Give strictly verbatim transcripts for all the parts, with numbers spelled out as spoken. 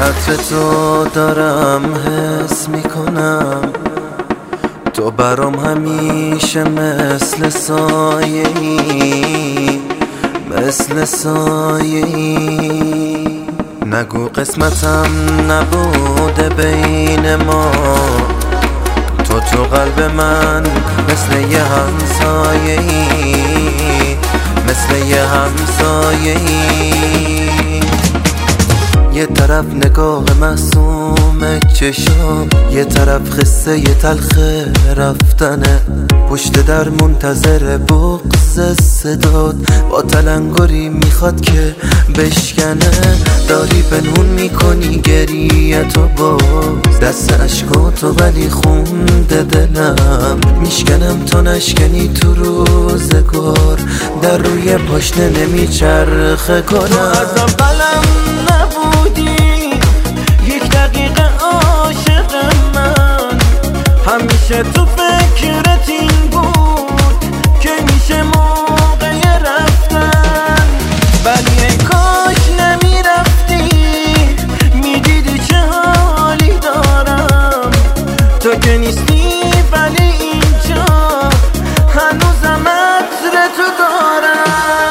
عطر تو دارم حس میکنم، تو برام همیشه مثل سایه‌ای، مثل سایه‌ای. نگو قسمتم نبوده بین ما، تو تو قلب من مثل یه همسایه‌ای، مثل یه همسایه‌ای. یه طرف نگاه معصوم چشام، یه طرف قصه یه تلخ رفتنه، پشت در منتظر بغض صدات، با تلنگری میخواد که بشکنه. داری پنهون میکنی گریه تو باز، دست عشقاتو ولی خونده دلم، میشکنم تو نشکنی تو روزگار، در روی پاشنه نمیچرخه کنم. تو از اولم نبودی یک دقیقه عاشق من، همیشه تو فکرت این بود که میشه موقع رفتن، ولی ای کاش نمیرفتی، میدیدی چه حالی دارم. تو که نیستی ولی اینجا هنوزم عطر تو دارم.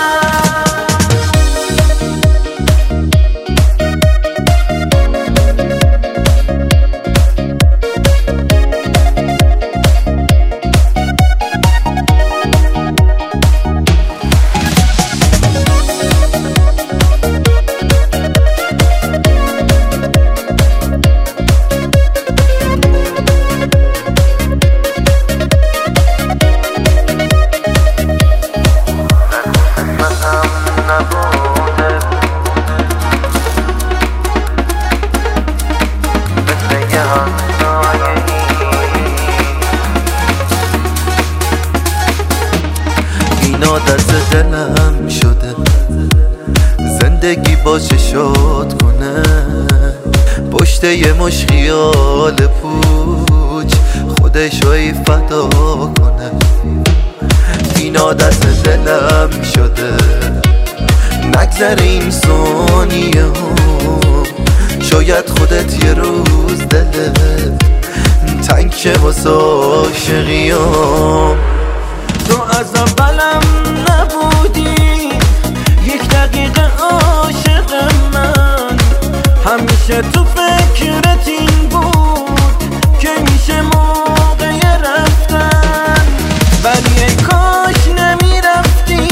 این عادت دلم شده زندگی باشه شاد کنه، پشت یه مش خیال پوچ خودشوی فدا کنه. این عادت دلم شده نگذر این ثانیه ها، شاید خودت یه روز دلت تنگ شه واسه عاشقیام. تو از اولم نبودی یک دقیقه عاشق من، همیشه تو فکرت این بود که میشه موقع رفتن، ولی ای کاش نمیرفتی،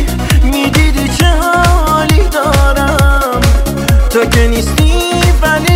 میدیدی چه حالی دارم. تو که نیستی ولی